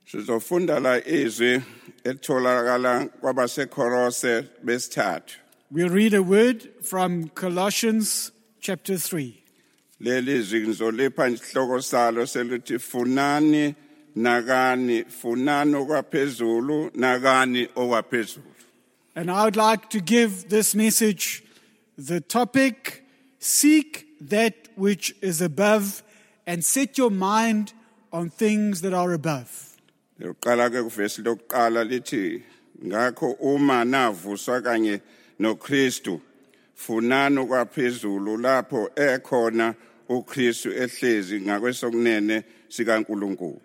Sizofunda la izwi etholakala kwabaseKolose besithathu. We'll read a word from Colossians chapter 3. Leli izwi ngizolipha isihloko salo selithi funani nakani, funani okwaphezulu nakani okwaphezulu. And I would like to give this message the topic, seek that which is above and set your mind on things that are above. Liqala ke kuvesi lokuqala lithi ngakho uma navuswa kanye noKristu funani okwaphezulu lapho ekhona uKristu ehlezi ngakwesokunene sikaNkulunkulu.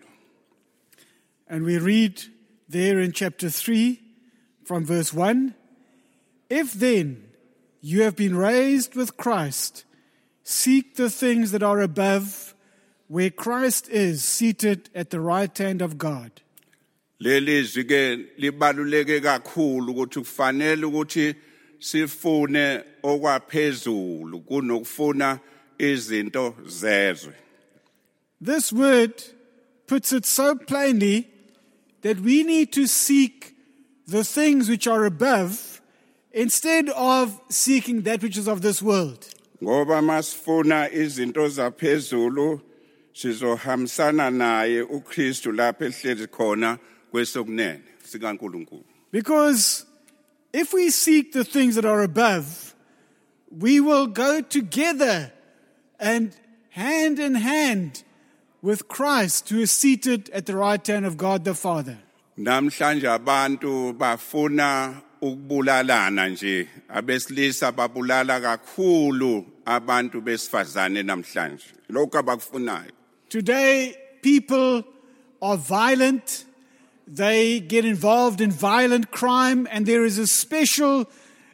And we read there in chapter 3 from verse 1, if then you have been raised with Christ, seek the things that are above, where Christ is seated at the right hand of God. Leli izwi ke libaluleke kakhulu ukuthi kufanele ukuthi sifune okwaphezulu kunokufuna izinto zezwe. This word puts it so plainly that we need to seek the things which are above instead of seeking that which is of this world. Ngoba masifuna izinto zaphezulu sizohambisana naye uKristu lapho ehlezi khona kwesokunene sikaNkulunkulu. Because if we seek the things that are above, we will go together and hand in hand with Christ, who is seated at the right hand of God the Father. Namhlanje abantu bafuna ukubulalana nje, abesilisa babulala kakhulu abantu besifazane namhlanje. Lokho abakufunayo. Today, people are violent. They get involved in violent crime, and there is especially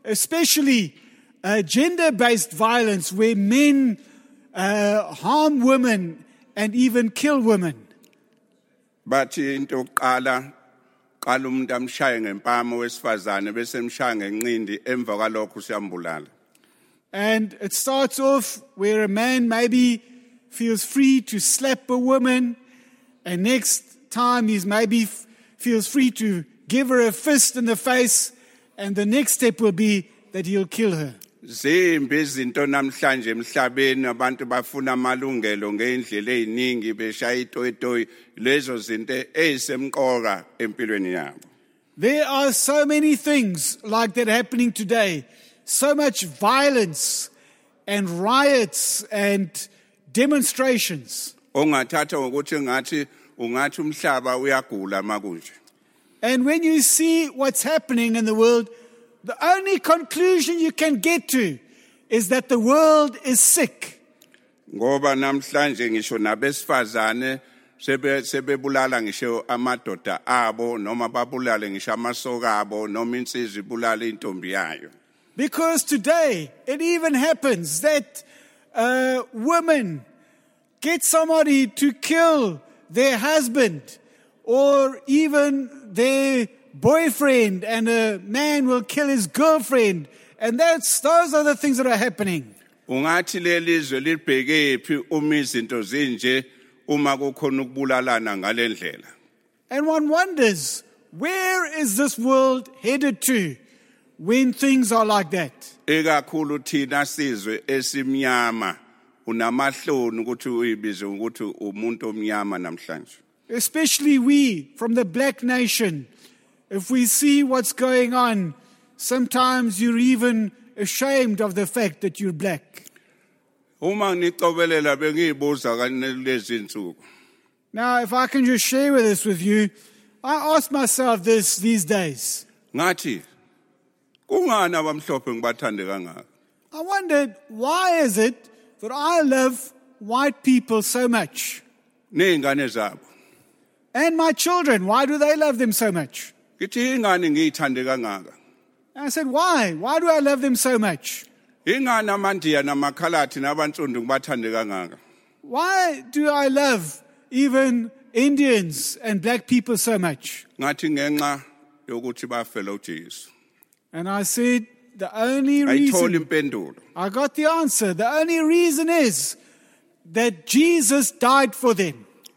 gender-based violence where men harm women and even kill women. Bathi into qala umuntu amshaye ngempama wesifazane bese emshaya ngenqindi emva kwalokho siyambulala. And it starts off where a man maybe feels free to slap a woman, and next time he's maybe feels free to give her a fist in the face, and the next step will be that he'll kill her. Zimbi izinto namhlanje emhlabeni abantu bafuna amalungelo ngeindlela eziningi beshaya itoyitoyi lezo zinto ezisemqoka empilweni yabo. There are so many things like that happening today. So much violence and riots and demonstrations. Ongathatha ngokuthi ungathi umhlaba uyagula makunje. And when you see what's happening in the world, the only conclusion you can get to is that the world is sick. Ngoba namhlanje ngisho nabesifazane sebebulala ngisho amadoda abo noma babulale ngisho amasoka abo noma insizwa ibulala intombi yayo. Because today it even happens that women get somebody to kill their husband or even their boyfriend, and a man will kill his girlfriend, and those are the things that are happening. Ungathi lelizwe libheke phi uma izinto zinje uma kukhona ukubulalana ngalendlela. And one wonders, where is this world headed to when things are like that? Ekakhulu thina sizwe esimnyama unamahloni ukuthi uyibize ukuthi umuntu omnyama namhlanje. Especially we from the black nation. If we see what's going on, sometimes you're even ashamed of the fact that you're black. Uma ngicobelela bengiyibuza kanelezi insuku. Now, if I can just share this with you, I ask myself this these days. Ngathi kungani abamhlophe ngibathande kangaka? I wondered, why is it that I love white people so much? Nezingane zabo. And my children, why do they love them so much? Ngithi ingane ngiyithande kangaka. I said, why? Why do I love them so much? Ingane amandiya namakhalathi nabantsundu ngibathande kangaka. Why do I love even Indians and black people so much? Ngathi ngenxa yokuthi bafela uJesu. And I said, the only reason, Ayithola impendulo. I got the answer. The only reason is that Jesus died for them.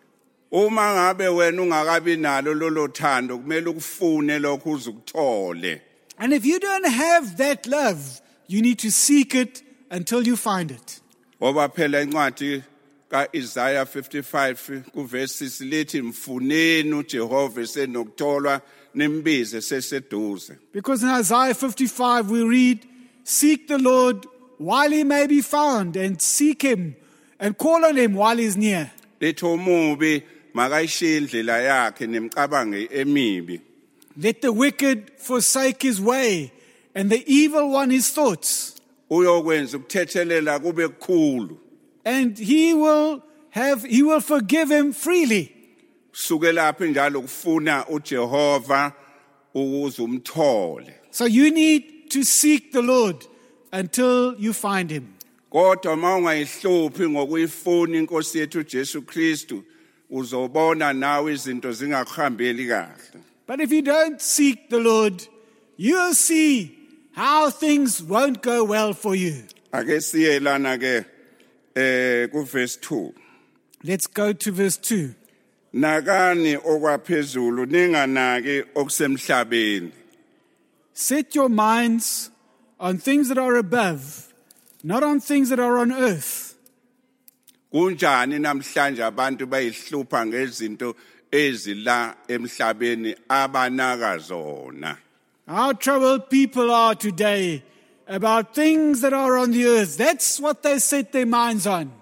Uma ngabe wena ungakabi nalo lolo thando kumele ukufune lokho uzukuthole. And if you don't have that love, you need to seek it until you find it. Ngoba phela incwadi kaIsaiah 55 kuverse 6 lithi mfuneni uJehova senokutholwa nimbize seseduze. Because in Isaiah 55 we read, seek the Lord while he may be found, and seek him and call on him while he's near. Lithi umubi makayishiye indlela yakhe nemicabango emibi. Let the wicked forsake his way, and the evil one his thoughts. Uyokwenza ukuthethelela kube kukhulu. And he will forgive him freely. Suke lapho njalo kufuna uJehova ukuze umthole. So you need to seek the Lord until you find him. Kodwa mawungayihluphi ngokuyifuna inkosi yethu Jesu Kristu uzobona nawe izinto zingakuhambeli kahle. But if you don't seek the Lord, you'll see how things won't go well for you. Ake siye lana ke ku verse 2. Let's go to verse 2. Nakani okwaphezulu ninganaki okusemhlabeni. Set your minds on things that are above, not on things that are on earth. Kunjani namhlanje abantu bayihlupha ngezinto ezila emhlabeni abanaka zona. How troubled people are today about things that are on the earth. That's what they set their minds on.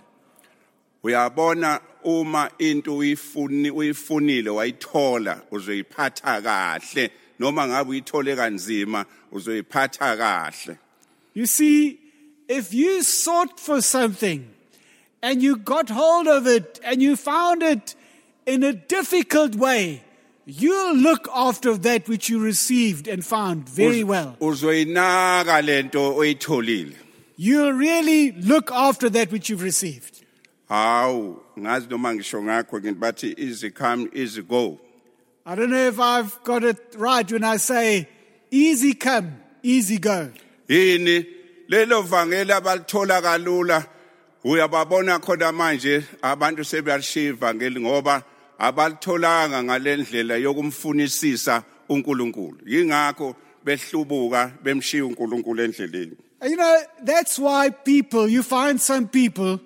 Uyabona uma into uyifunile wayithola uzoyiphatha kahle noma ngabe uyithole kanzima uzoyiphatha kahle. You see, if you sought for something and you got hold of it and you found it in a difficult way, you'll look after that which you received and found very well. Uzoyinaka lento oyitholile. You'll really look after that which you've received. Hawu ngazi noma ngisho ngakho ke bathi easy come easy go. I don't know if I've got it right when I say easy come, easy go. Yini lelo vangeli abalithola kalula uyababona khona manje abantu sebeyashiya ivangeli ngoba abalitholanga ngalendlela yokumfunisisa uNkulunkulu. Yingakho behlubuka bemshiya uNkulunkulu endleleni. You know, that's why you find some people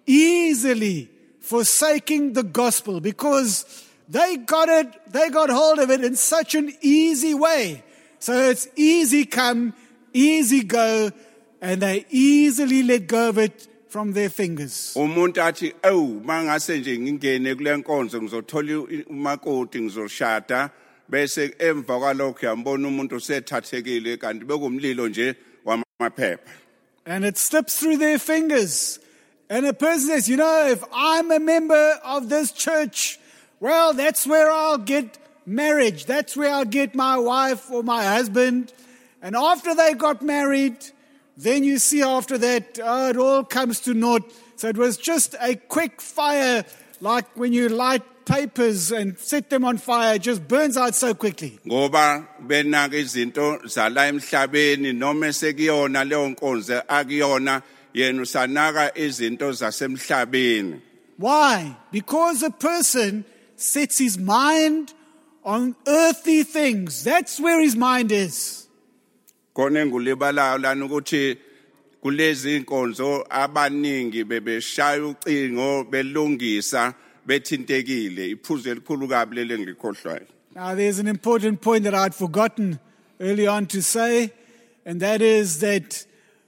easily forsaking the gospel because they got hold of it in such an easy way. So it's easy come, easy go, and they easily let go of it from their fingers. Umuntu athi mangase nje ngingene kule nkonzo ngizothola umakoti ngizoshada bese emva kwalokho yambona umuntu usethathekile kanti bekumlilo nje wamaphepha. And it slips through their fingers. And a person says, you know, if I'm a member of this church, well, that's where I'll get marriage. That's where I'll get my wife or my husband. And after they got married, then you see after that, it all comes to naught. So it was just a quick fire, like when you light papers and set them on fire, it just burns out so quickly. Ngoba benaka izinto zala emhlabeni noma sekuyona leyo nkonzo akuyona yena usanaka izinto zasemhlabeni. Why? Because a person sets his mind on earthly things. That's where his mind is. Kona engulibalayo lana ukuthi kulezi inkonzo abaningi bebeshaya ucingo belungisa bethintekile iphuzu elikhulu kabi lele ngikhohlwayo. Now there's an important point that I'd forgotten early on to say, and that is that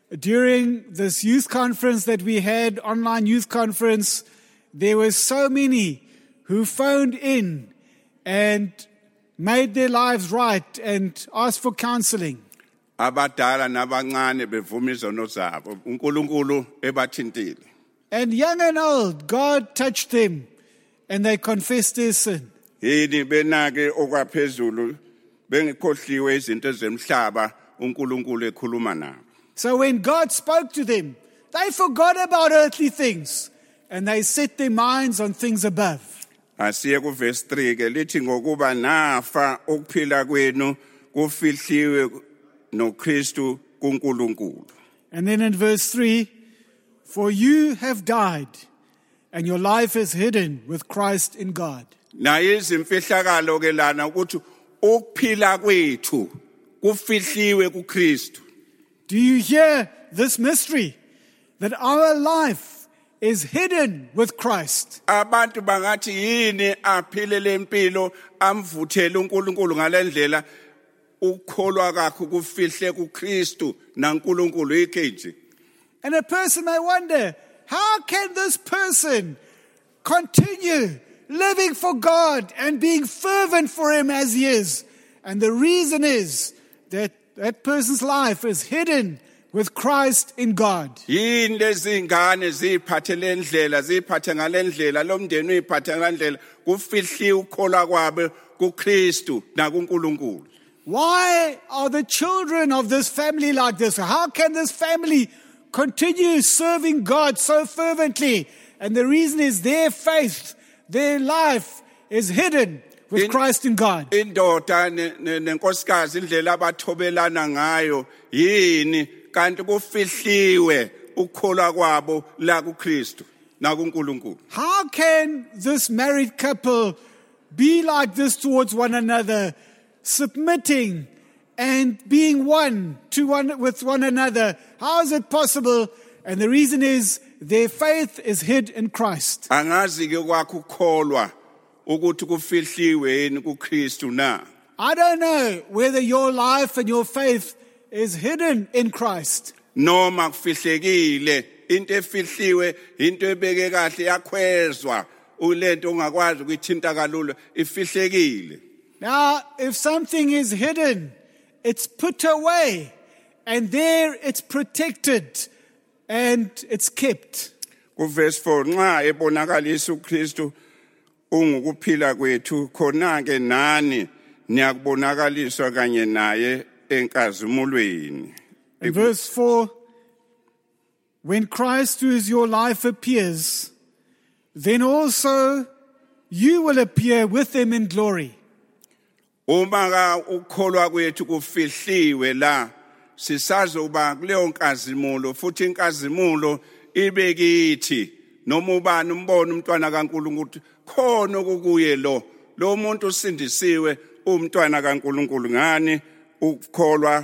during this youth conference that we had, online youth conference, there were so many who phoned in and made their lives right and asked for counseling. Abadala nabancane bevuma izono zabo uNkulunkulu ebathintile. And young and old, God touched them and they confessed their sin. Yini benake okwaphezulu bengikhohliwe izinto zemhlaba uNkulunkulu ekhuluma nabo. So when God spoke to them, they forgot about earthly things and they set their minds on things above. Asiye ku verse 3 ke lithi ngokuba nafa ukuphila kwenu kufihliwe noKristu kuNkulunkulu. And then in verse 3, for you have died, and your life is hidden with Christ in God. naye izimfihlakalo ke lana ukuthi ukuphila kwethu kufihliwe kuKristu. Do you hear this mystery? That our life is hidden with Christ. Abantu bangathi yini aphile lempilo amvuthele uNkulunkulu ngalendlela ukukholwa kakho kufihle kuKristu naNkulunkulu ikenje. And a person may wonder, how can this person continue living for God and being fervent for Him as he is? And the reason is that that person's life is hidden with Christ in God. Yini lezingane ziphathele ndlela ziphathe ngalendlela lomndeni uyiphathe ngalendlela kufihliwe ukukholwa kwabe kuKristu nakuNkulunkulu. Why are the children of this family like this? How can this family continue serving God so fervently? And the reason is their faith, their life is hidden with Christ in God. Indoda nenkosikazi indlela abathobelana ngayo yini kanti kufihliwe ukukholwa kwabo la kuKristu nakuNkulunkulu. How can this married couple be like this towards one another, submitting and being one with one another? How is it possible? And the reason is their faith is hid in Christ. Angazi ke kwakho ukukholwa ukuthi kufihliwe yini kuKristu na. I don't know whether your life and your faith is hidden in Christ. Noma kufihlekile into efihliwe into ebeke kahle yakhwezwa ulento ongakwazi ukuyithinta kalula ifihlekile. Now, if something is hidden, it's put away, and there it's protected and it's kept. Kuverse 4 nxa ebonakalisa uKristu ungukuphila kwethu khona ke nani niyakubonakaliswa kanye naye enkazimulweni. In verse 4, when Christ, who is your life, appears, then also you will appear with him in glory. Uma ka ukholwa kwethu kufihliwe la sisazoba kuleyo nkazimulo futhi inkazimulo ibe kithi noma ubani umbone umntwana kaNkulunkulu khona okukuye lo muntu usindisiwe umntwana kaNkulunkulu ngani ukukholwa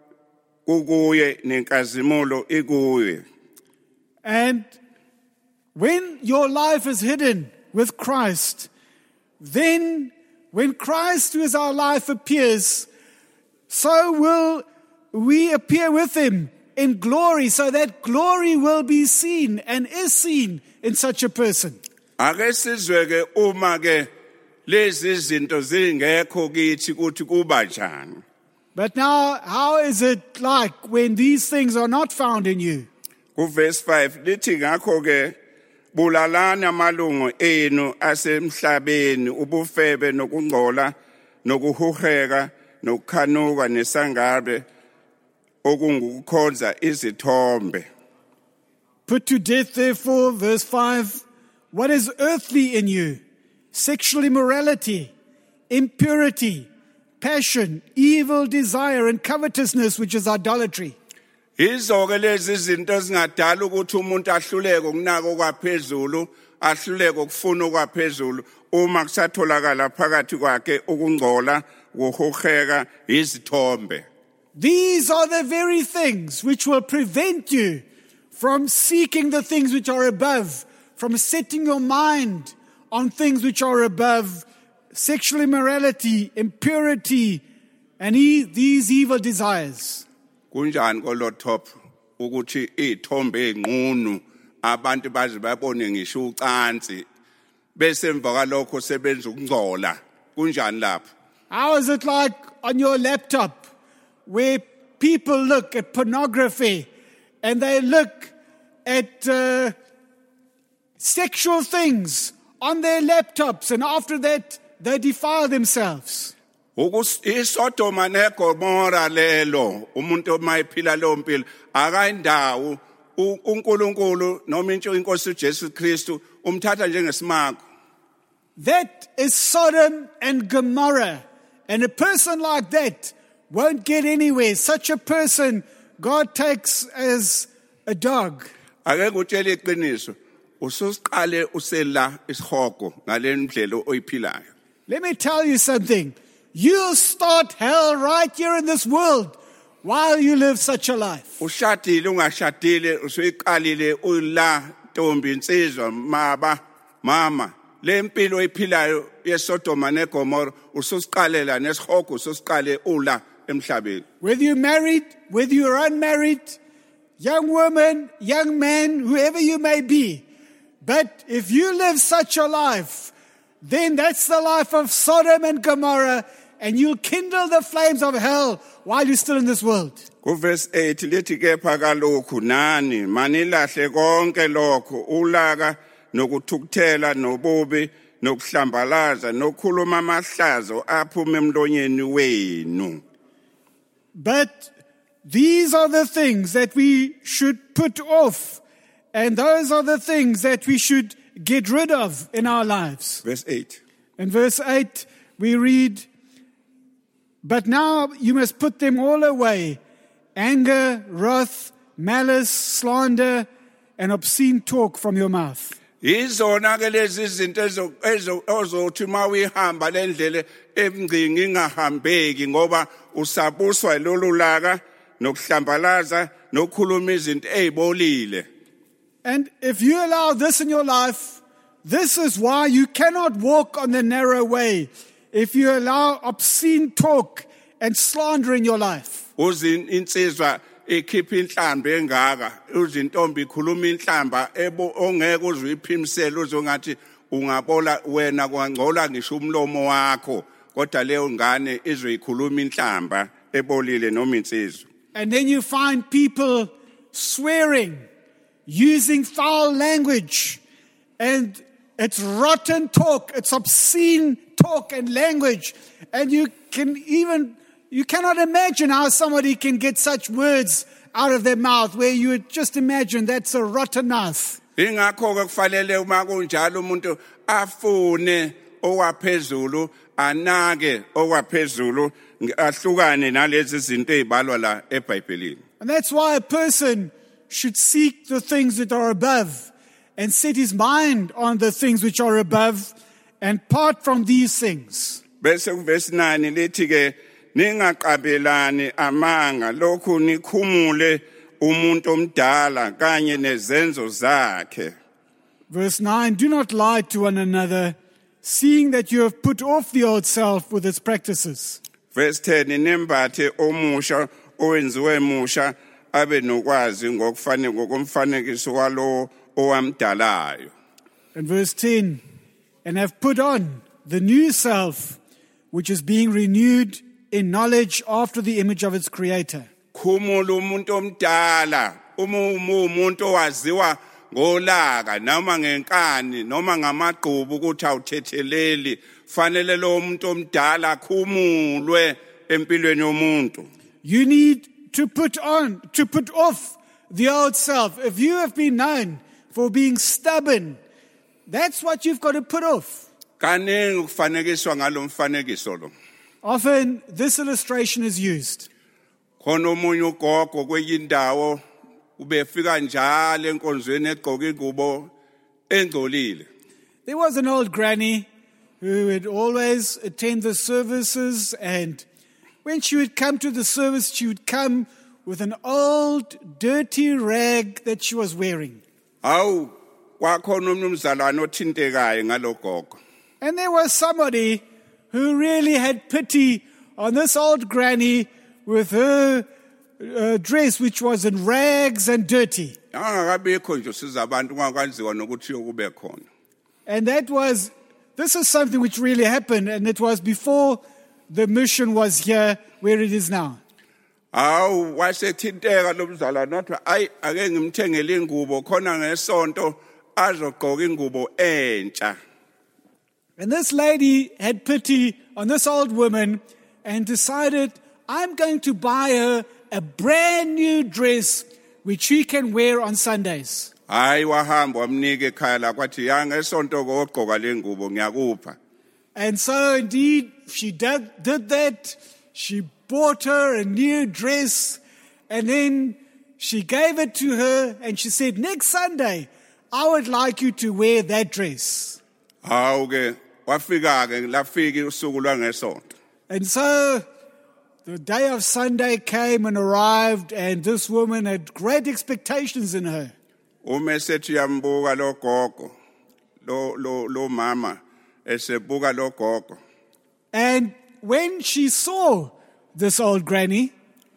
kukuye nenkazimulo ikuye. And when your life is hidden with Christ, then when Christ, who is our life, appears, so will we appear with him in glory, so that glory will be seen and is seen in such a person. Ake sizwe ke uma ke lezi zinto zingekho kithi kuthi kuba njani. But now, how is it like when these things are not found in you? Verse 5 lithi ngakho ke bulalana amalungu enu asemhlabeni ubufebe nokungcola nokuhuheka nokukhanuka nesangabe okungukukhonza izithombe. Put to death, therefore, verse 5, what is earthly in you: sexual immorality, impurity, passion, evil desire, and covetousness, which is idolatry. Izo-ke lezi zinto ezingadala ukuthi umuntu ahluleke ukunaka okwaphezulu, ahluleke ukufuna okwaphezulu uma kusatholakala phakathi kwakhe ukungcola, ukuhuheka, izithombe. These are the very things which will prevent you from seeking the things which are above, from setting your mind on things which are above, sexual immorality, impurity, and these evil desires. Kunjani kolotop ukuthi izithombe ezinqunu abantu baze babone ngisho ucansi bese emva kwalokho sebenza ukungcola kunjani lapho? How is it like on your laptop where people look at pornography and they look at sexual things on their laptops, and after that they defile themselves? Isodoma neGomora lelo umuntu omayiphila lo mpilo akayindawo uNkulunkulu noma inkosi uJesu Kristu umthatha njengesimako. That is Sodom and Gomorrah, and a person like that won't get anywhere. Such a person God takes as a dog. Ake ngutshele iqiniso ususiqale usela isihogo ngalendlela oyiphilayo. Let me tell you something. You'll start hell right here in this world while you live such a life. Ushadile ungashadile usuyiqalile ula ntombi insizwa mama le mpilo oyiphilayo yeSodoma neGomora ususiqalela nesihogo ususiqale ula emhlabeni. Whether you're married, whether you're unmarried, young woman, young man, whoever you may be. But if you live such a life, then that's the life of Sodom and Gomorrah, and you'll kindle the flames of hell while you're still in this world. Verse 8 lithi kepha kalokhu nani manilahle konke lokho ulaka nokuthukuthela nobubi nokuhlambalaza nokukhuluma amahlazo aphuma emlonyeni wenu. But these are the things that we should put off, and those are the things that we should get rid of in our lives. Verse 8. In verse 8 we read, but now you must put them all away: anger, wrath, malice, slander, and obscene talk from your mouth. Izona ke lezi izinto ozothi mawihamba lendlela emngcingi ingahambeki ngoba usabuswa lolulaka nokuhlambalaza nokukhuluma izinto ezibolile. And if you allow this in your life, this is why you cannot walk on the narrow way. If you allow obscene talk and slander in your life. Uzin insizwa ekhipha inhlamba engaka uzintombi ikhuluma inhlamba ongeke uzuyiphimisela uzongathi ungabola wena kwangcola ngisho umlomo wakho kodwa leyo ngane izoyikhuluma inhlamba ebolile noma insizwa. And then you find people swearing, using foul language, and it's rotten talk, it's obscene talk and language, and you cannot imagine how somebody can get such words out of their mouth where you would just imagine that's a rotten mouth. Ingakho ke kufanele uma kunjalo umuntu afune okwaphezulu anake okwaphezulu ahlukane nalezi zinto ezibalwa la eBhayibhelini. And that's why a person should seek the things that are above and set his mind on the things which are above and part from these things. Bese verse 9 lithi ke ningaqabelani amanga lokhu nikhumule umuntu omdala kanye nezenzo zakhe. Verse 9, do not lie to one another, seeing that you have put off the old self with its practices. Verse 10 nembathe omusha owenziwe musha abe nokwazi ngokomfanekiso walo owamdalayo. And verse 10, and have put on the new self, which is being renewed in knowledge after the image of its creator. Khumula umuntu omdala umuntu owaziwa ngolaka noma ngenkani noma ngamagqubu ukuthi awuthetheleli fanele lo muntu omdala khumulwe empilweni yomuntu. You need to put off the old self. If you have been known for being stubborn, that's what you've got to put off. Kaningi ukufanekiswa ngalomfanekiso lo. Often this illustration is used. Khona omunye ugogo kweyindawo ubefika njalo enkonzweni egqoka ingubo engcolile. There was an old granny who would always attend the services, and when she would come to the service, she would come with an old dirty rag that she was wearing. Awu kwakhona umnumzalwane othintekayo ngalogogo. And there was somebody who really had pity on this old granny with her dress which was in rags and dirty. Angakabikho nje usiza abantu ungakwaziwa nokuthi yokube khona. And this is something which really happened, and it was before the mission was here where it is now. Awu wasethinteka lomzalwane wathi ayi ake ngimthengele ingubo khona ngesonto azogqoka ingubo entsha. And this lady had pity on this old woman and decided, I'm going to buy her a brand new dress which she can wear on Sundays. Hayi wahamba wamnika ekhaya la kwathi yanga esonto kokugqoka le ngubo ngiyakupha. And so indeed she did that. She bought her a new dress, and then she gave it to her, and she said, next Sunday I would like you to wear that dress. Hawu ke wafika ke lafika usuku lwangesonto. And so the day of Sunday came and arrived, and this woman had great expectations in her. Umesethi yambuka lo gogo lo mama esebuka lo gogo. And when she saw this old granny,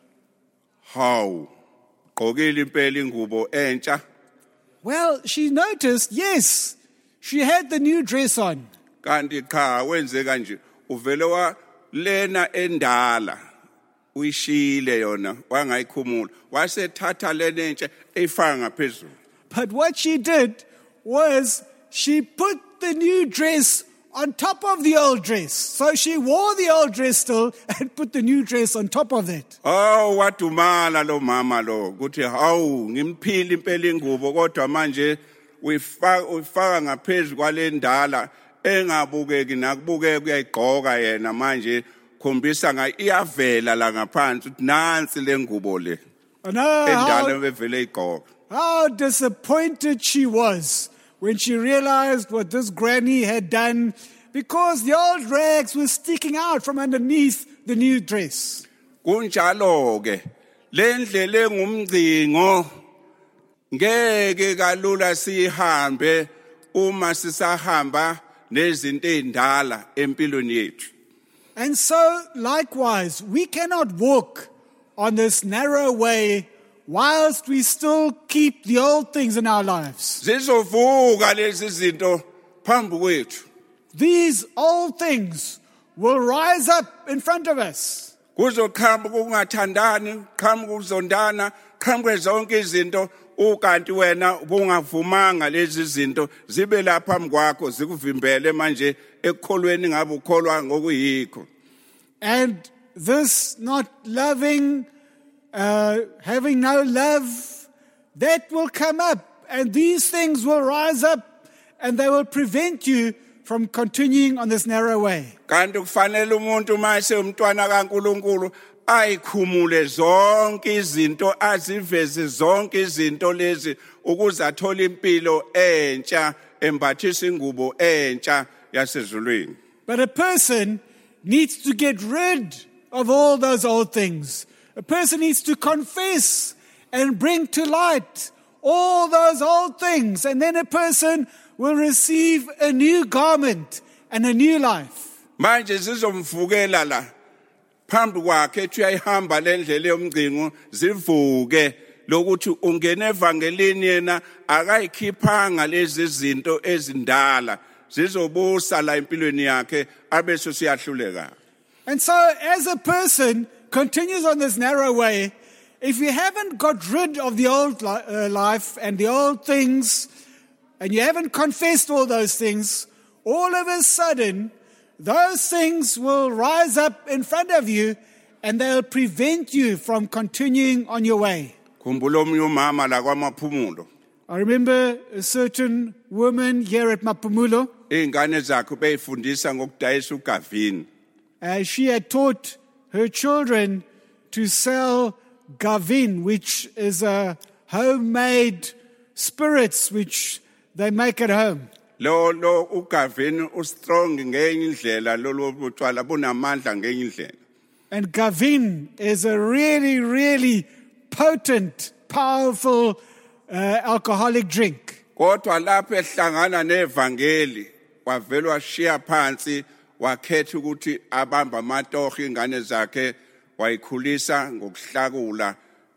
Hawu gqokile impela ingubo entsha. well, she noticed, yes, she had the new dress on. Kanti cha wenze kanje uvele wa lena endala uyishile yona wangayikhumula wasethatha lena entsha eyifaka ngaphezulu. But what she did was she put the new dress on top of the old dress. So she wore the old dress still and put the new dress on top of that. Oh wadumala lo mama lo kuthi hawu ngimphile impela ingubo kodwa manje uyifaka ngaphezulu kwalendala engabukeki nakubukeka uyayigqoka yena manje khombisa iyavela la ngaphansi uthi nansi lengubo le And endala bevele igqoka. how disappointed she was when she realized what this granny had done, because the old rags were sticking out from underneath the new dress. Kunjalo ke lendlela engumgcingo ngeke kalula sihambe uma sisahamba nezinto ezindala empilweni yethu. And so, likewise, we cannot walk on this narrow way whilst we still keep the old things in our lives. Zizovuka lezi zinto phambi kwethu. These old things will rise up in front of us. Kuzokhamba kungathandani, khamba kuzondana, khamba zonke izinto ukanti wena bungavumanga lezi zinto zibe lapha phambi kwakho zikuvimbele manje ekukholweni ngabe ukholwa ngokuyikho. And this not loving, having no love, that will come up. And these things will rise up and they will prevent you from continuing on this narrow way. Kanti kufanele umuntu mase umntwana kaNkuluNkulu ayikhumule zonke izinto aziveze zonke izinto lezi ukuze athole impilo entsha embathisa ingubo entsha yasezulwini. But a person needs to get rid of all those old things. A person needs to confess and bring to light all those old things. And then a person will receive a new garment and a new life. Manje zizomvukela la phambi kwakhe ethi uyayihamba lendlela yomgcingo zivuke lokuthi ungena evangelini yena akayikhiphanga lezi zinto ezindala zizobusa la empilweni yakhe abeso siyahluleka. And so as a person continues on this narrow way, if you haven't got rid of the old life and the old things, and you haven't confessed all those things, all of a sudden, those things will rise up in front of you and they'll prevent you from continuing on your way. Khumbula omnye umama la kwaMaphumulo. I remember a certain woman here at Mapumulo. Izingane zakhe beyifundisa ngokudayisa ugavini. She had taught her children to sell gavin, which is a homemade spirits which they make at home. Lo ugavini ustrong ngenye indlela lo butshwala bunamandla ngenye indlela. And gavin is a really, really potent, powerful alcoholic drink. Kodwa lapho ehlangana nevangeli wavela washiya phansi wakhetha ukuthi abamba amatoho ingane zakhe wayikhulisa ngokuhlakula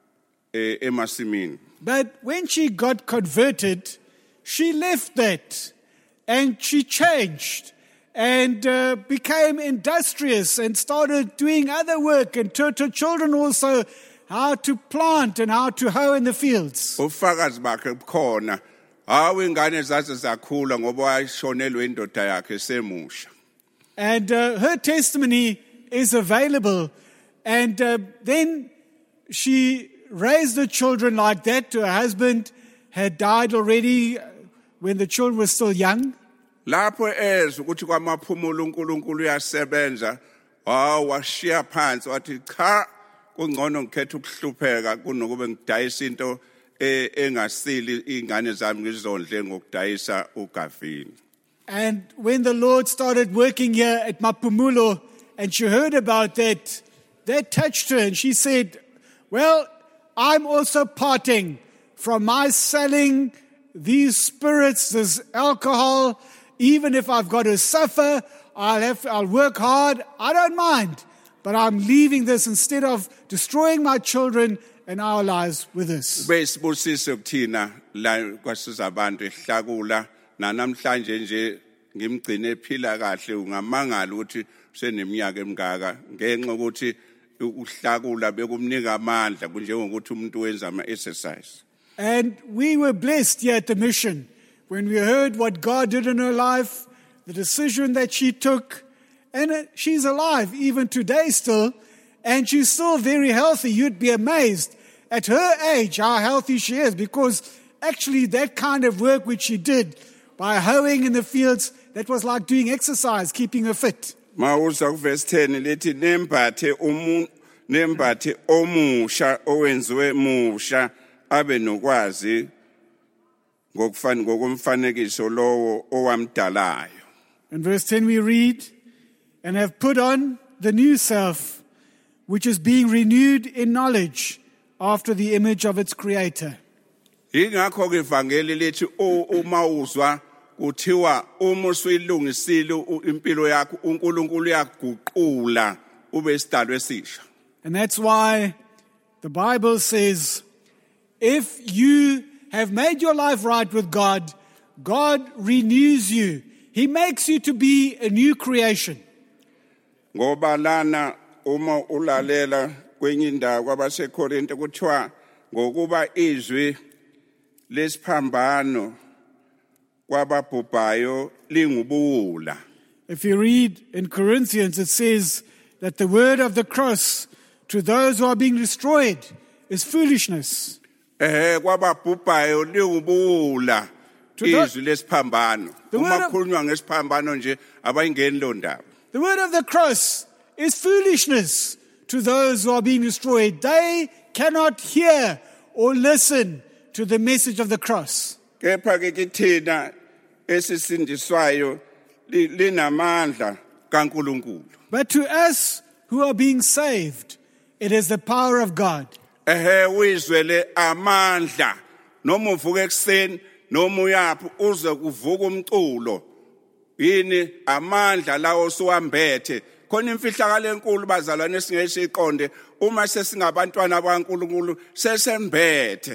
emasimini. But when she got converted, she left that and she changed and became industrious and started doing other work and taught her children also how to plant and how to hoe in the fields. Ufakazi bakhe bukhona hawu ingane zaze zakhula ngoba wayishonelwe indoda yakhe semusha. And her testimony is available. And then she raised the children like that. Her husband had died already when the children were still young. Lapho ukuthi kwaMaphumulo uNkulunkulu uyasebenza washiya phansi wathi cha kungcono ngikhetha ukuhlupheka kunokube ngidayisa into engasili ingane zami ngizondle ngokudayisa ugavini. And when the Lord started working here at Mapumulo and she heard about that, that touched her and she said, well, I'm also parting from my selling these spirits, this alcohol. Even if I've got to suffer, I'll work hard. I don't mind. But I'm leaving this instead of destroying my children and our lives with this. Besibusise kuthina la kwasizabantu ehlakula namhlanje nje ngimgcine ephila kahle ungamangala ukuthi useneminyaka emingaka ngenxa ukuthi uhlakula bekumnika amandla kunjengokuthi umuntu wenza ama-exercise. And we were blessed here at the mission when we heard what God did in her life, the decision that she took, and she's alive even today still, and she's still very healthy. You'd be amazed at her age how healthy she is, because actually that kind of work which she did by hoeing in the fields, that was like doing exercise, keeping her fit. Mawuza kuverse 10 lithi nembathe omusha owenziwe musha abe nokwazi ngokumfanekiso lowo owamdalayo. In verse 10 we read, and have put on the new self, which is being renewed in knowledge after the image of its creator. Ingakho ke ivangeli lithi uma uzwa kuthiwa uma usuyilungisile impilo yakho uNkulunkulu uyaguqula ube isidalwa esisha. And that's why the Bible says, if you have made your life right with God, God renews you. He makes you to be a new creation. Ngoba lana uma ulalela kwenye indawo kwabaseKorinte kuthiwa ngokuba izwi lesiphambano kwababhubhayo lingubuwula. If you read in Corinthians, it says that the word of the cross to those who are being destroyed is foolishness. Kwababhubhayo lingubuwula izwi lesiphambano. Uma kukhulunywa ngesiphambano nje abayingeni lo ndaba. The word of the cross is foolishness to those who are being destroyed. They cannot hear or listen to the message of the cross. Kepha ke kithina esisindiswayo linamandla kaNkulunkulu. But to us who are being saved, it is the power of God. Uyizwele amandla noma uvuka ekseni noma uyaphi uze kuvuka umculo yini amandla lawo suwambethe khona imfihlakalo enkulu bazalwane singesiqonde uma sesingabantwana bakaNkulunkulu sesembethe.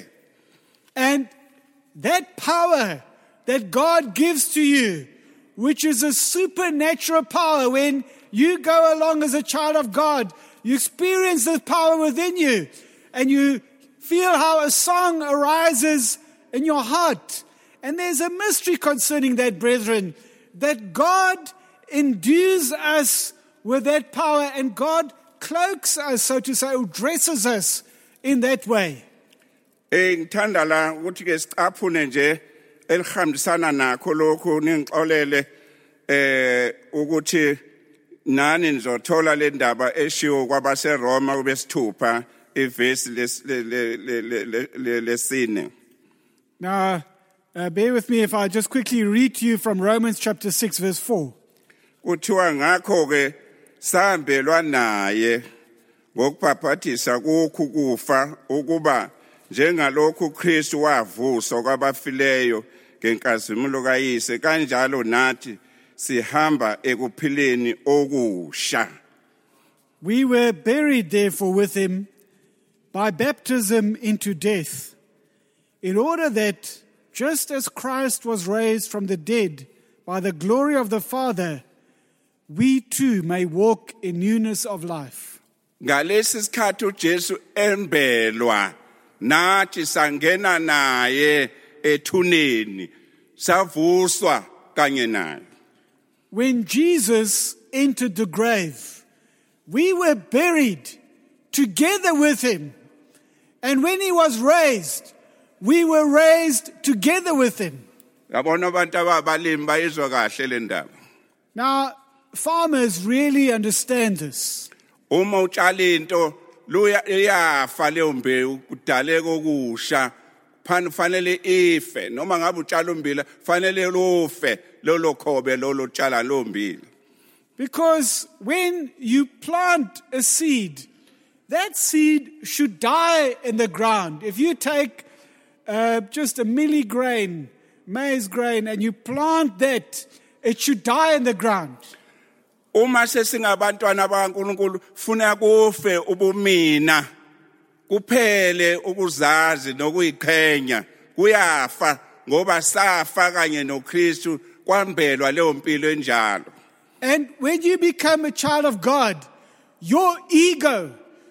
And that power that God gives to you, which is a supernatural power, when you go along as a child of God, you experience this power within you, and you feel how a song arises in your heart. And there's a mystery concerning that, brethren, that God endues us with that power, and God cloaks us, so to say, or dresses us in that way. Ngithanda la ukuthi ke sicaphune nje elihambisana nakho lokho ningixolele ukuthi nani nizothola le ndaba eshiwo kwabaseRoma kubesithupha ivesi lesine. Now, bear with me if I just quickly read to you from Romans chapter 6 verse 4. Kuthiwa ngakho ke sahambelwa naye ngokubhaphathisa kukho kufa ukuba njengalokhu Kristu wavuswa kwabafileyo ngenkazimulo kaYise kanjalo nathi sihamba ekuphileni okusha. We were buried therefore with him by baptism into death, in order that just as Christ was raised from the dead by the glory of the Father, we too may walk in newness of life. Ngalesi sikhathi uJesu embelwa nathi sangena naye ethuneni savuswa kanye naye. When Jesus entered the grave, we were buried together with him. And when he was raised, we were raised together with him. Yabona abantu ababalimi bayizwa kahle le ndaba. Now, farmers really understand this. Uma utshala into luyafa leyo mbewu kudaleka okusha fanele ife noma ngabe utshala umbila fanele lufe lolo khobe lolo tshala lo mbila. Because when you plant a seed, that seed should die in the ground. If you take just a milli grain, maize grain, and you plant that, it should die in the ground. Uma sesingabantwana bakaNkulunkulu funa kufe ubumina kuphele ukuzazi nokuyiqhenya kuyafa ngoba safa kanye noKristu kwambelwa leyo mpilo enjalo. And when you become a child of God, your ego,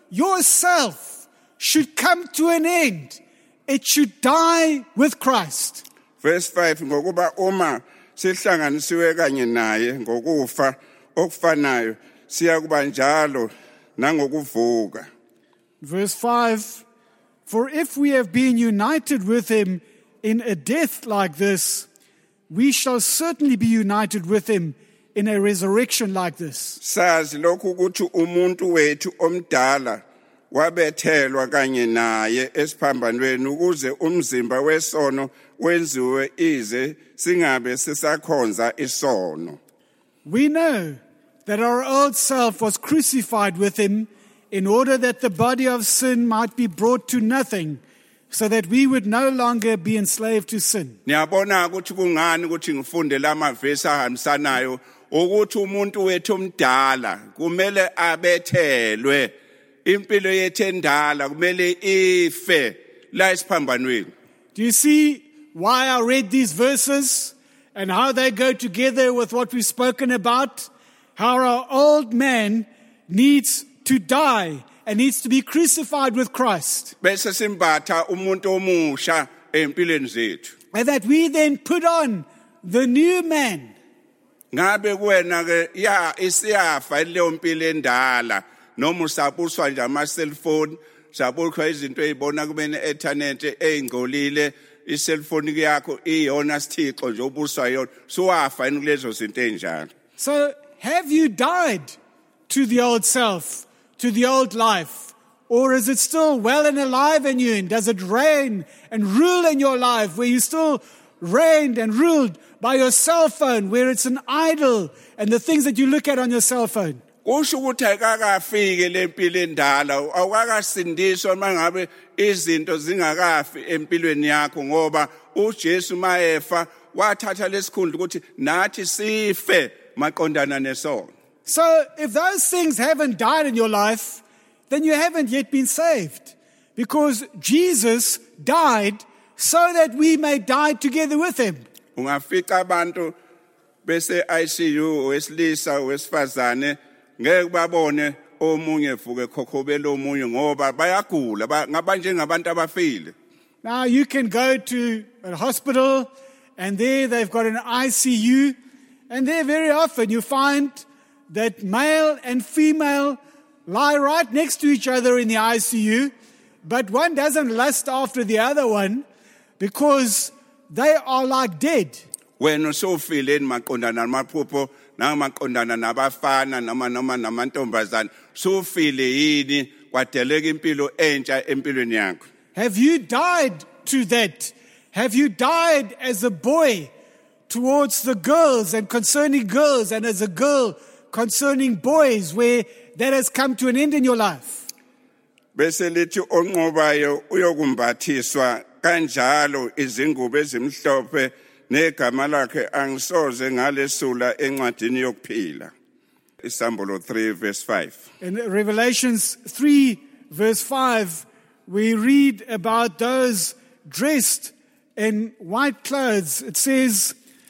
yourself should come to an end. It should die with Christ. Verse 5 ngokuba uma sihlanganisiwe kanye naye ngokufa okufanayo siyakuba njalo nangokuvuka. Verse 5, for if we have been united with him in a death like this, we shall certainly be united with him in a resurrection like this. Sazi lokhu ukuthi umuntu wethu omdala wabethelwa kanye naye esiphambanweni ukuze umzimba wesono wenziwe ize singabe sisakhonza isono. We know that our old self was crucified with him in order that the body of sin might be brought to nothing, so that we would no longer be enslaved to sin. Niyabona ukuthi kungani ukuthi ngifunde lamavesi ahambisanayo ukuthi umuntu wethu omdala kumele abethelwe impilo yethu endala kumele ife la esiphambanweni. Do you see why I read these verses and how they go together with what we've spoken about? How our old man needs to die and needs to be crucified with Christ. Bese simbatha umuntu omusha empilweni zethu. And that we then put on the new man. Ngabe kuwena ke ya isiyafa leyo mpilo endala noma usabuswa nje ama cellphone sabukho izinto ezibona kumene internet ezingcolile i-cellphone yakho iyona sithixo nje obuswa yona suwafa kulezo zinto enjalo. So have you died to the old self, to the old life? Or is it still well and alive in you? And does it reign and rule in your life where you still reigned and ruled by your cell phone, where it's an idol and the things that you look at on your cell phone? Kusho ukuthi ayikakafike lempilo endala awukakasindiswa mangabe izinto zingakafi empilweni yakho ngoba uJesu mayefa wathatha lesikhundla ukuthi nathi sife maqondana nesono. So if those things haven't died in your life, then you haven't yet been saved, because Jesus died so that we may die together with him. Ungafika abantu bese ICU wesilisa wesifazane ngeke babone omunye vuke khokhobela omunye ngoba bayagula ngabanje ngabantu abafile. Now you can go to a hospital and there they've got an ICU, and there very often you find that male and female lie right next to each other in the ICU, but one doesn't lust after the other one because they are like dead. Wena usofile maqondana namaphupho namaqondana nabafana noma namantombazana sofile yini kwadeleka impilo entsha empilweni yakho. Have you died to that? Have you died as a boy towards the girls and concerning girls, and as a girl concerning boys, where that has come to an end in your life? Bese lithi onqobayo uyokumbathiswa kanjalo izingubo ezimhlophe negama lakhe angisoze ngalesula encwadini yokuphila. Isambolo 3 verse 5. In Revelations 3 verse 5, we read about those dressed in white clothes. It says,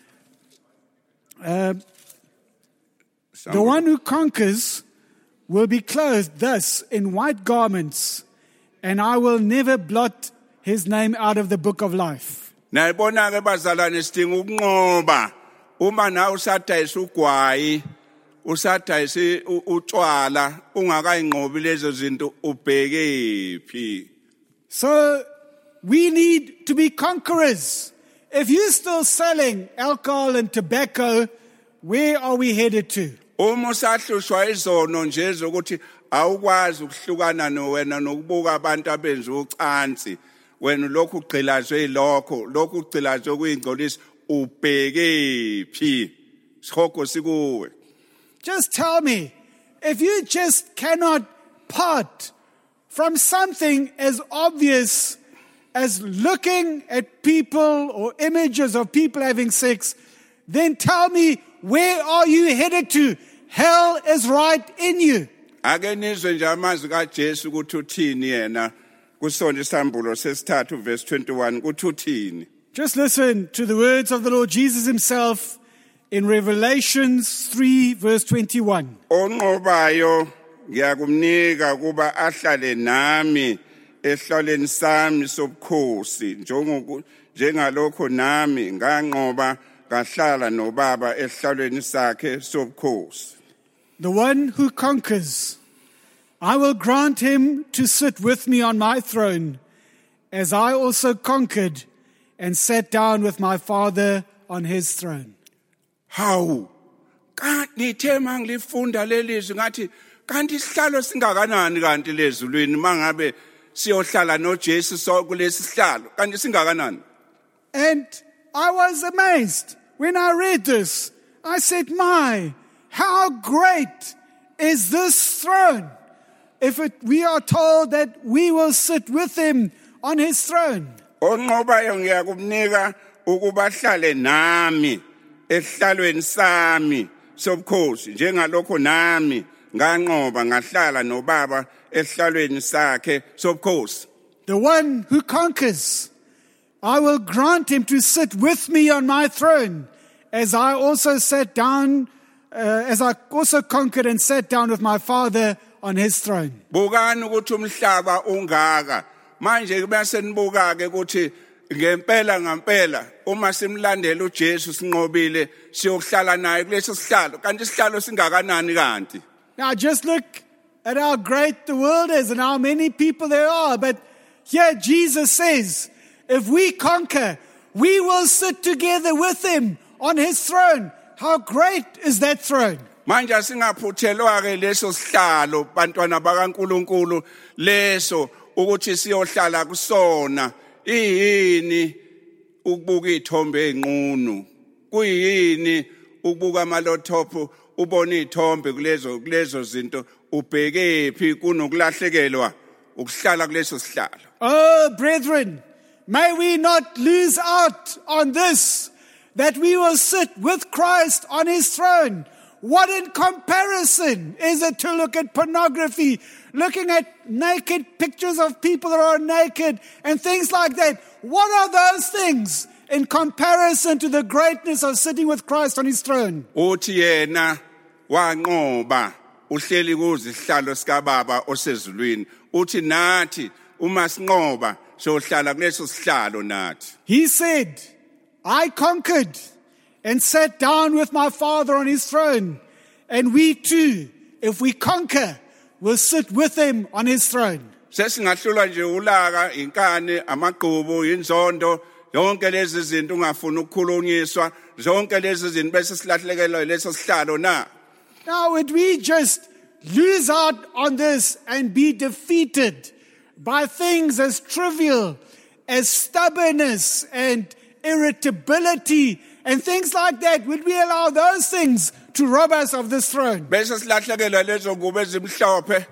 the one who conquers will be clothed thus in white garments, and I will never blot his name out of the book of life. Nayibona ke bazalwane sidinga ukunqoba uma na usadayisa ugwayi usadayisa utshwala ungakayinqobi lezo zinto ubheke phi. So we need to be conquerors. If you're still selling alcohol and tobacco, where are we headed to? Uma usahlushwa izono nje zokuthi awukwazi ukuhlukana nowena nokubuka abantu abenza ucansi wena lokhu ugqilazwe lokhu ugqilazwe kuyingcolisi ubheke phi sihogo sikuwe. Just tell me, if you just cannot part from something as obvious as looking at people or images of people having sex, then tell me, where are you headed to? Hell is right in you. Ake nizwe nje amazwi kaJesu ukuthi uthini yena kusonto isambulo sesithathu verse 21 kuthi uthini. Just listen to the words of the Lord Jesus himself in Revelations 3 verse 21. Onqobayo ngiyakumnika kuba ahlale nami ehlalweni sami sobukhosi njengalokho nami nganqoba ngahlala noBaba ehlalweni sakhe sobukhosi. The one who conquers, I will grant him to sit with me on my throne, as I also conquered and sat down with my Father on his throne. Hawu kanti ngithe mangilifunda lelizwi ngathi kanti isihlalo singakanani kanti lezulwini mangabe siyohlala noJesu so kulesi sihlalo kanti singakanani. And I was amazed when I read this. I said, my, how great is this throne? If we are told that we will sit with him on his throne. Onqobayo ngiyakumnika ukuba hlale nami ehlalweni sami sobukhosi njengalokho nami nganqoba ngahlala noBaba ehlalweni sakhe sobukhosi. The one who conquers, I will grant him to sit with me on my throne, as I also conquered and sat down with my Father on his throne. Bukani ukuthi umhlaba ungaka manje kube senibuka ke ukuthi ngempela uma simlandela uJesu sinqobile siyohlala naye kulesi sihlalo kanti isihlalo singakanani kanti. Now just look at how great the world is and how many people there are, but here Jesus says, if we conquer, we will sit together with him on his throne. How great is that throne? Manje singaphuthelwa ke leso sihlalo bantwana bakaNkuluNkulu leso ukuthi siyohlala kusona. Yini ukubuka izithombe ezinqunu? Kuyini ukubuka amalothopo ubona izithombe kulezo zinto ubheke phi kunokulahlekelwa ukuhlala kuleso sihlalo? Oh brethren, may we not lose out on this, that we will sit with Christ on his throne. What in comparison is it to look at pornography, looking at naked pictures of people that are naked and things like that? What are those things in comparison to the greatness of sitting with Christ on his throne? Uthi yena wanqoba uhleli kuzihlalo sikaBaba osezulwini. Uthi nathi uma sinqoba sohlala kuleso sihlalo nathi. He said, I conquered and sat down with my Father on his throne. And we too, if we conquer, will sit with him on his throne. Sesingahlulwa nje ulaka, inkani, amagqubu, inzondo, yonke lezi zinto ungafuna ukukhulunyiswa, zonke lezi zinto bese silahlekelwa leso sihlalo na. Now would we just lose out on this and be defeated by things as trivial as stubbornness and irritability and things like that? Would we allow those things to rob us of this throne? Bese silahlekelwa lezo ngubo ezimhlophe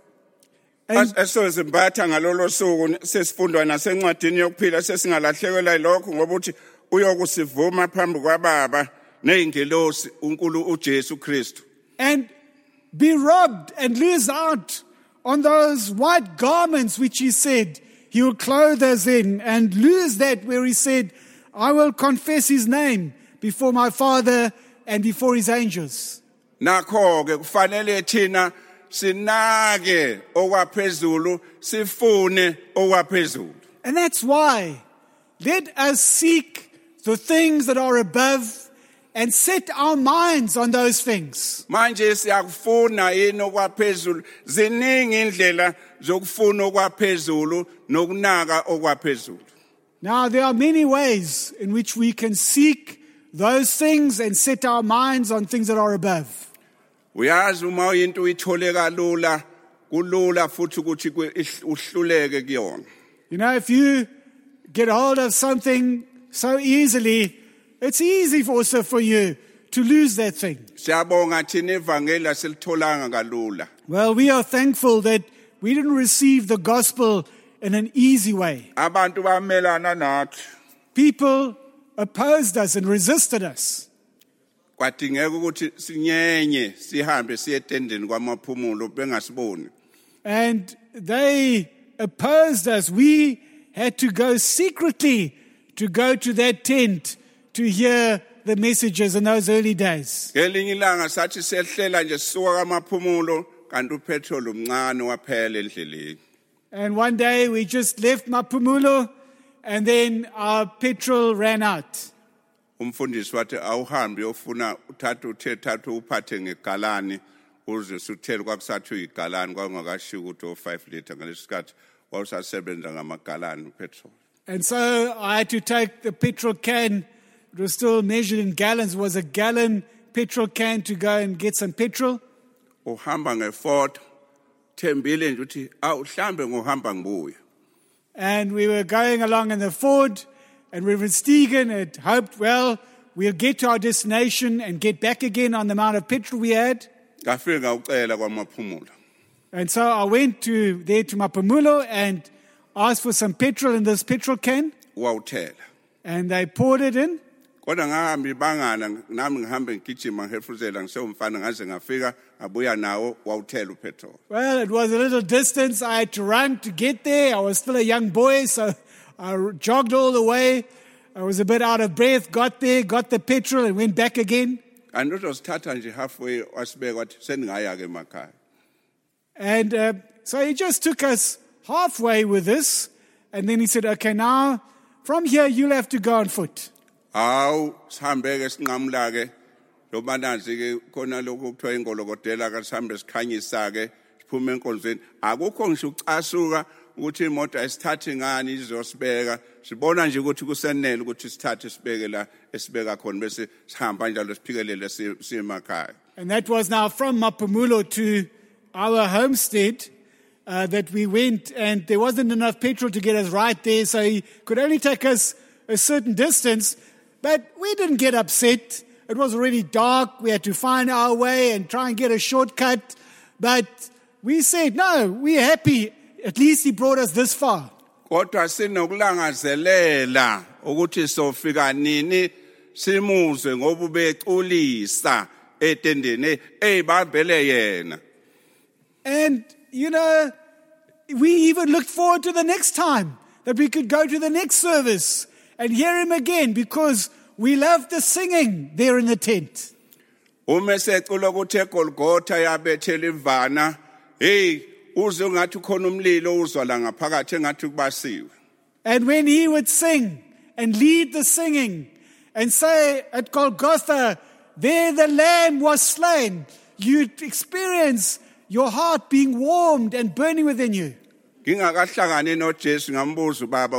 esizimbatha ngalolo suku sesifundwa nasencwadini yokuphila sesingalahlekelwa lokho ngoba uthi uyokusivuma phambi kwaBaba nezingelosi uNkulunkulu uJesu Kristu. And be robbed and lose out on those white garments which he said he will clothe us in, and lose that where he said, I will confess his name before my Father and before his angels. Nakho ke kufanele thina sinake okwaphezulu sifune okwaphezulu. And that's why let us seek the things that are above and set our minds on those things. Manje siyakufuna yini okwaphezulu, ziningi indlela zokufuna okwaphezulu nokunaka okwaphezulu. Now there are many ways in which we can seek those things and set our minds on things that are above. Uyazi uma into uyithole kalula kulula futhi ukuthi uhluleke kuyona. You know, if you get hold of something so easily, it's easy also for you to lose that thing. Siyabonga thina ivangeli asilitholanga kalula. Well, we are thankful that we didn't receive the gospel in an easy way. Abantu bamelana nathi. People opposed us and resisted us. Kwadingeka ukuthi sinyenye sihambe siye etendeni kwamaphumulo bengasiboni. And they opposed us. We had to go secretly to go to that tent to hear the messages in those early days. Ngelinye ilanga sathi sehlela nje sisuka kwamaphumulo kanti upetrol umncane waphela endleleni. And one day we just left Mapumulo and then our petrol ran out. Umfundisi wathi awuhambe uyofuna uthathe uphathe ngegalani uze suthele kwakusathi igalani kwangakashiya ukuthi o5 liter ngalesikhathi wawusasebenza ngamagalani upetrol. And so I had to take the petrol can. It was still measured in gallons. It was a gallon petrol can to go and get some petrol. Uhamba ngeFord thembile nje uthi awuhlambe ngohamba ngibuya. And we were going along in the Ford, and Reverend Stegen had hoped, well, we'll get to our destination and get back again on the amount of petrol we had. Ngafika ucela kwamaphumulo. And so I went to Mapumulo and asked for some petrol in this petrol can. Wawuthela. And they poured it in. Kodwa ngahamba ibangana nami ngihambe ngigijima ngehefuzela ngisewumfana ngaze ngafika abuya nawo wawuthela upetrol. Well, it was a little distance. I had to run to get there. I was still a young boy, so I jogged all the way. I was a bit out of breath, got there, got the petrol, and went back again. And uzosithatha nje halfway wasibeka wathi seningaya ke emakhaya. And so he just took us halfway with this, and then he said, okay, now from here you'll have to go on foot. Awu sihambe ke sinqamula ke loba nanzi ke khona lokho kuthiwa ingolokodela ka sihambe sikhanyisa ke siphume enkonzweni akukho ngisho ucasuka ukuthi imoto ayisithathi ngani izosibeka sibona nje ukuthi kusenele ukuthi sithathe sibeke la esibeka khona bese sihamba njalo siphikelele siye emakhaya. And that was now from Mapumulo to our homestead that we went, and there wasn't enough petrol to get us right there, so he could only take us a certain distance. But we didn't get upset. It was already dark. We had to find our way and try and get a shortcut. But we said, no, we're happy. At least he brought us this far. Kodwa sinokulangazelela ukuthi sofika nini simuze ngoba ubeculisa etendeni ebambele yena. And, you know, we even looked forward to the next time that we could go to the next service and hear him again because we loved the singing there in the tent. Umesecula ukuthi eGolgotha yabethela ivana hey uze ngathi khona umlilo uzwa la ngaphakathi engathi kubasiwe. And when he would sing and lead the singing and say at Golgotha, there the lamb was slain, you'd experience your heart being warmed and burning within you. Ngingakahlangani noJesu ngambuza ubaba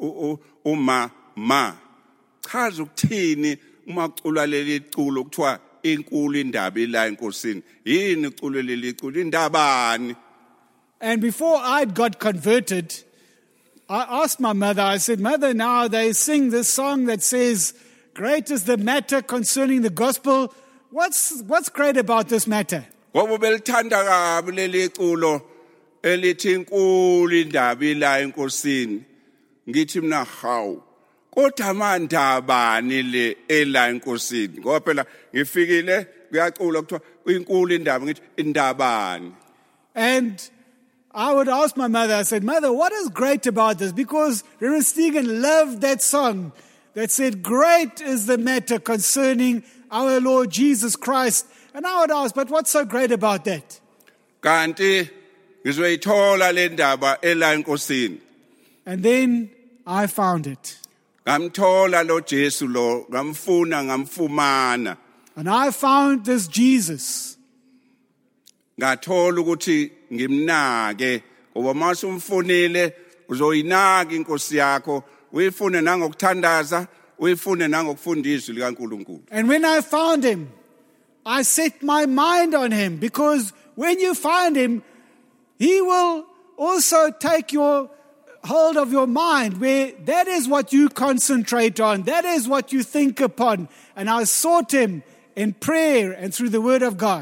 uma chaza ukuthini uma ucula leli culo kuthiwa inkulu indaba ila enkosini yini uculo leli culo indabani. And before I got converted, I asked my mother, I said, Mother, now they sing this song that says, great is the matter concerning the gospel. What's great about this matter? Ngoba belithanda kabi leli culo elithi inkulu indaba ila enkosini. Ngithi mina hawu kodwa mandabani le ela enkosini ngoba phela ngifikile kuyacula kuthiwa inkulu indaba ngithi indabani. And I would ask my mother, I said, Mother, what is great about this? Because Reverend Stegen loved that song that said, great is the matter concerning our Lord Jesus Christ. And I would ask, but what's so great about that? Kanti ngizoyithola le ndaba ela enkosini. And then I found it. Ngamthola lo Jesu lo ngamfuna ngamfumana. And I found this Jesus. Ngathola ukuthi ngimnake ngoba mase umfunile uzoyinaka inkosi yakho uyifune nangokuthandaza uyifune nangokufundisa likaNkulunkulu. And when I found him, I set my mind on him, because when you find him, he will also take your hold of your mind where that is what you concentrate on. That is what you think upon. And I sought him in prayer and through the word of God.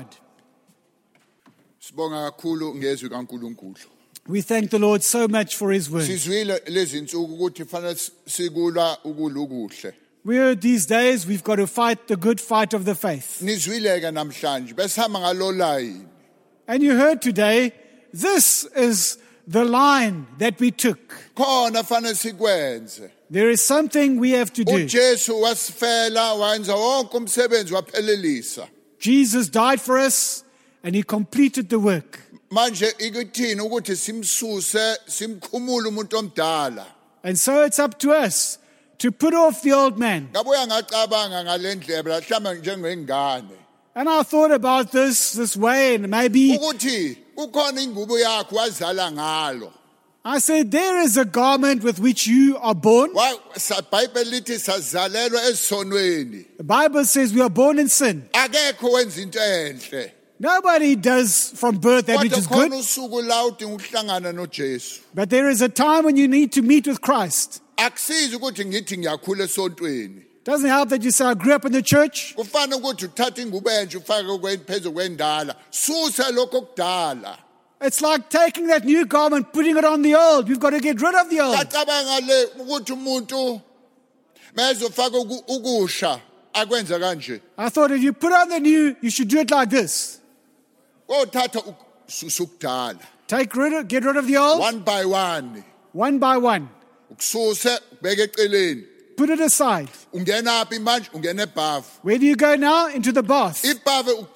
Sibonga kakhulu ngezwi kaNkulunkulu. We thank the Lord so much for his word. Sizwile lezi insuku ukuthi fanele sikulwa ukulukuhle. We heard these days we've got to fight the good fight of the faith. Nizwile ke namhlanje besihamba ngalo line. And you heard today, this is the line that we took. Khona fanele sikwenze. There is something we have to do. uJesu wasifela wenza wonke umsebenzi waphelelisa. Jesus died for us and he completed the work. Manje ikuthini ukuthi simsuse simkhumule umuntu omdala. And so it's up to us to put off the old man. Ngabuya ngacabanga ngalendlela mhlawumbe njengengane. And I thought about this way, and maybe Ukuthi ukhona ingubo yakho wazala ngalo. I said, there is a garment with which you are born. Bible lithi sazalelwa esonweni. The Bible says we are born in sin. Akekho wenza into enhle. Nobody does from birth that which is Kodwa good. khona usuku la udinga ukuhlangana noJesu. But there is a time when you need to meet with Christ. Akusizi ukuthi ngithi ngiyakhula esontweni. Doesn't help that you say, I grew up in the church. Kufanele ukuthi uthathe ingubo entsha ufake phezulu kwendala. Susa lokho kudala. It's like taking that new garment, putting it on the old. You've got to get rid of the old. Ngacabanga le ukuthi umuntu mezofaka ukusha akwenza kanje. I thought if you put on the new, you should do it like this. Uthatha ususa ukudala. Get rid of the old, One by one. by one. Ukususe beke eceleni. Put it aside. Ungena aphi manje? Ungena ebhafu. Where do you go now? Into the bath. Ibhafu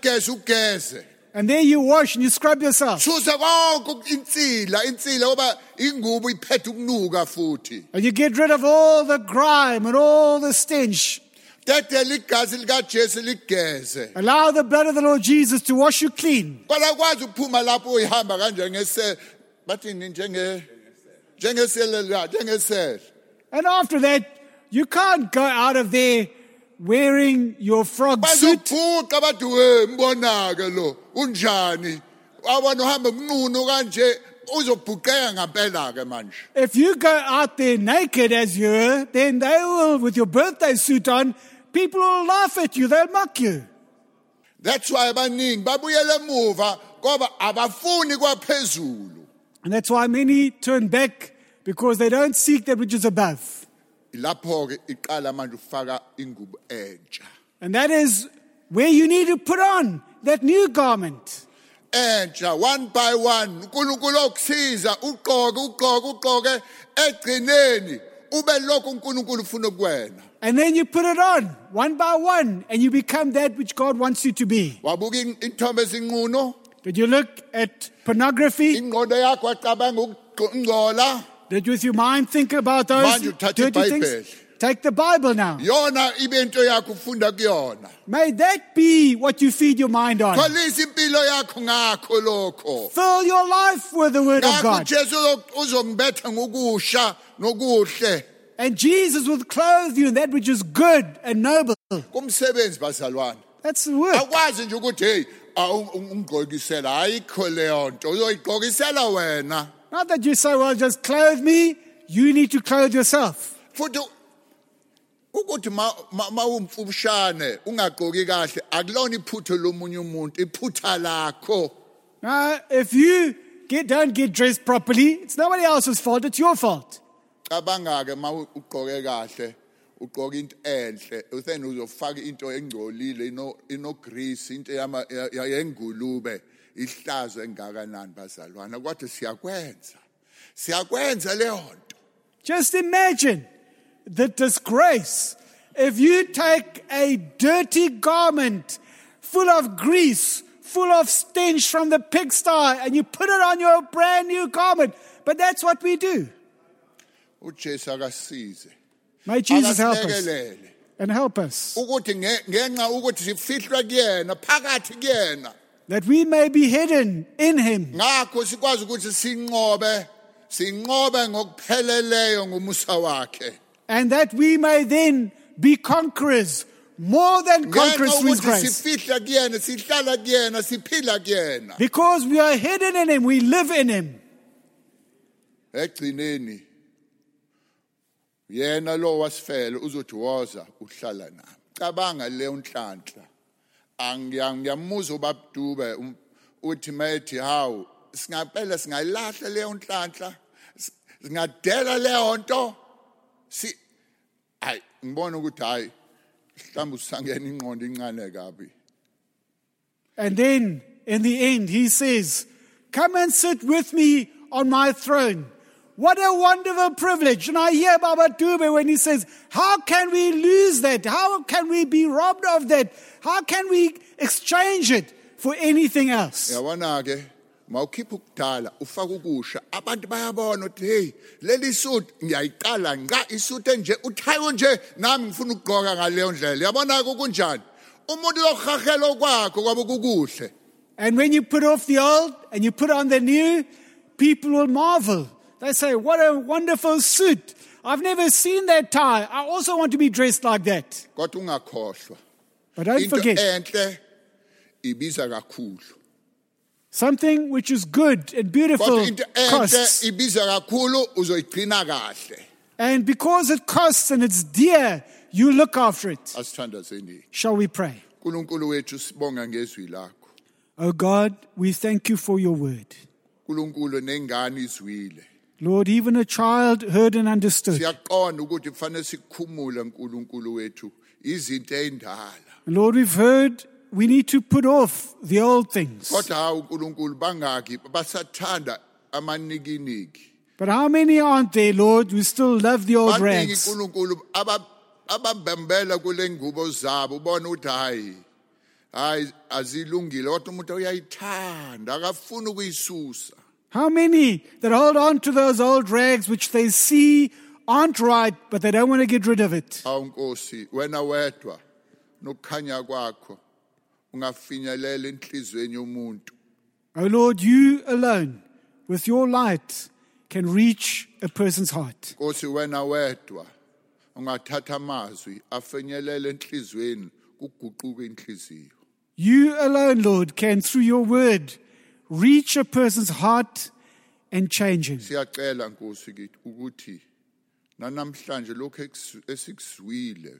ugeze. And there you wash and you scrub yourself. Susa konke insila ngoba ingubo iphethe ukunuka futhi. And you get rid of all the grime and all the stench. Dedela igazi likaJesu ligeze. Allow the blood of the Lord Jesus to wash you clean. Kodwa kwazi ukuphuma lapho uyihamba kanje ngese bathi njengesele. And after that, you can't go out of there wearing your frog suit. Bazobhuqa bathi we mbonake lo unjani? Abona uhamba kunqunu kanje uzobhuqeka ngempela ke manje. If you go out there naked as you are, then they will, with your birthday suit on, people will laugh at you, they'll mock you. That's why abaningi babuyela emuva ngoba abafuni kwaphezulu. And that's why many turn back, because they don't seek that which is above. Lapho ke iqala manje ufaka ingubo entsha. And that is where you need to put on that new garment. Entsha one by one uNkulunkulu okusiza ugqoke egcineni ube lokho uNkulunkulu ufuna kuwena. And then you put it on one by one and you become that which God wants you to be. Wabuka intombi ezinquno? Did you look at pornography? Ingqondo yakho wacabanga ukungcola? Did with your mind think about those Manje uthatha dirty iBhayibheli. things? Take the Bible now. Yona ibe into yakho ufunda kuyona. May that be what you feed your mind on. Kholisa impilo yakho ngakho lokho. Fill your life with the word of Ngakho God. uJesu uzongibetha ngokusha nokuhle. And Jesus will clothe you in that which is good and noble. Kumsebenzi bazalwane. That's the word. Akwazi nje ukuthi hey ungigqokisela ayikho leyo nto uzoyigqokisela wena. Not that you say, well, just clothe me. You need to clothe yourself. Futhi ukuthi mawumfushane ungagqoki kahle akulona iphutho lomunye umuntu iphutha lakho. Now, if you don't get dressed properly, it's nobody else's fault. It's your fault. Cabanga ke mawugqoke kahle ugqoka into enhle then uzofaka into engcolile ino grease into yengulube ihlazo engakanani bazalwana kwathi siyakwenza leyo nto. Just imagine the disgrace if you take a dirty garment full of grease, full of stench from the pigsty, and you put it on your brand new garment. But that's what we do. uJesu akasize. May Jesus help us Akasilekelele. and help us, Ukuthi ngenxa ukuthi sifihlwe kuyena phakathi kuyena. that we may be hidden in him, Ngakho sikwazi ukuthi sinqobe ngokupheleleyo ngomusa wakhe. and that we may then be conquerors, more than conquerors Ngenxa through his ukuthi grace. sifihla kuyena, sihlala kuyena, siphila kuyena. Because we are hidden in him, we live in him. egcineni yena lo wasifele uzothi woza uhlala nami. Cabanga leyo nhlanhla. Ngiyamuza uBabdube uthi methi hawu singapela singayilahla leyo nhlanhla singadela leyo nto hayi ngibona ukuthi hayi mhlawumbe usangena ingqondo incane kabi. And then, in the end, he says, come and sit with me on my throne. What a wonderful privilege. And I hear Baba Dube when he says, how can we lose that? How can we be robbed of that? How can we exchange it for anything else? Yabona ke mawukhipha ukudala ufaka ukusha abantu bayabona ukuthi hey leli suit ngiyayiqala nga isuit enje uthayo nje nami ngifuna ukugqoka ngaleyo ndlela. Yabona ke kunjani umuntu lokhahela okwakho kwabe kukuhle. And when you put off the old and you put on the new, people will marvel. They say, what a wonderful suit. I've never seen that tie. I also want to be dressed like that. Kodwa ungakhohlwa. But don't forget, enhle ibiza kakhulu. something which is good and beautiful Kodwa into enhle costs. ibiza kakhulu uzoyigcina kahle. And because it costs and it's dear, you look after it. Asithandazeni. Shall we pray? uNkulunkulu wethu sibonga ngezwi lakho. Oh God, we thank you for your word. uNkulunkulu nengane izwile. Lord, even a child heard and understood. Siyaqonda ukuthi kufanele sikhumule uNkulunkulu wethu izinto endala. Lord, we've heard we need to put off the old things. Kodwa hawu uNkulunkulu bangaki basathanda amanikiniki. But how many aren't there, Lord, who still love the old Baningi rags? uNkulunkulu ababembela kule ngubo zabo ubona ukuthi hayi azilungile kodwa umuntu uyayithanda akafuni ukuyisusa. How many that hold on to those old rags which they see aren't right, but they don't want to get rid of it? Awu Nkosi wena wedwa nokukhanya kwakho ungafinyelela enhlizweni yomuntu. Oh Lord, you alone, with your light, can reach a person's heart. Nkosi wena wedwa ungathatha amazwi afinyelele enhlizweni kuguquka inhliziyo. You alone, Lord, can, through your word, reach a person's heart and change him. Siyacela Nkosi kithi ukuthi nanamhlanje lokho esikuzwile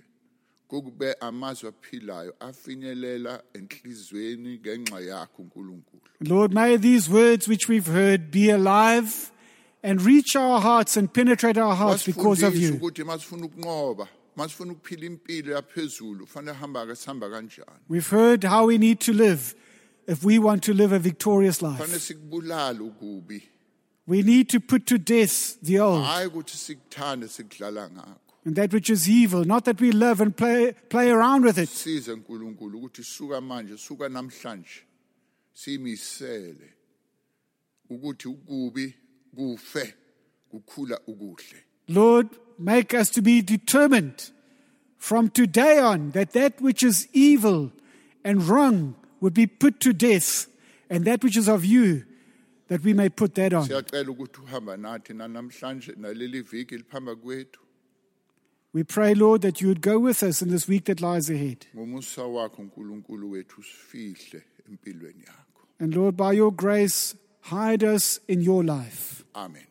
kube amazwi aphilayo afinyelela enhlizweni ngenxa yakho uNkulunkulu. Lord, may these words which we've heard be alive and reach our hearts and penetrate our hearts because of you. Ukuthi masifuna ukunqoba, masifuna ukuphila impilo yaphezulu, ufanele sihamba kanjani. We've heard how we need to live if we want to live a victorious life. Ufanele sikubulala ukubi. We need to put to death the old Hayi ukuthi sikuthande sikudlala ngakho. and that which is evil, not that we live and play around with it. Size uNkulunkulu ukuthi suka manje, suka namhlanje simisele ukuthi ukubi kufe kukhula ukuhle. Lord, make us to be determined from today on that that which is evil and wrong would be put to death, and that which is of you, that we may put that on. Siyacela ukuthi uhamba nathi namhlanje naleli viki liphamba kwethu. We pray, Lord, that you would go with us in this week that lies ahead. Ngomusa wakho uNkulunkulu wethu usifihle empilweni yakho. And Lord, by your grace, hide us in your life. Amen.